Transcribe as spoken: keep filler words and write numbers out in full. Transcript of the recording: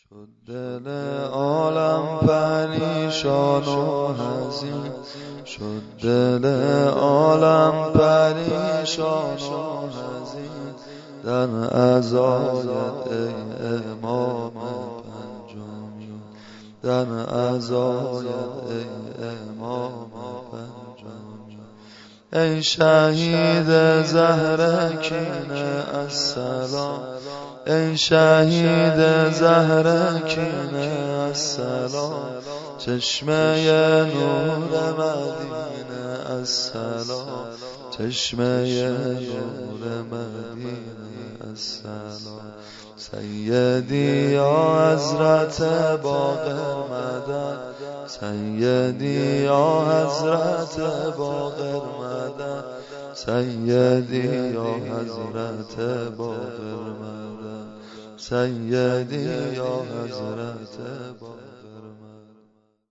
شد دل عالم پریشان و حزین، شد دل عالم پریشان و حزین، در عزایت ای امام پنجمی، در عزایت ای امام پنجمی. ای شهید زهرکینه السلام، ای شهید زهرکینه السلام، چشمه نور مدینه السلام، چشمه نور مدینه السلام. سیدی یا حضرت باقر مدد، سیدی یا حضرت باقر مدد، سیدی یا حضرت باقر مدد، سیدی یا حضرت باقر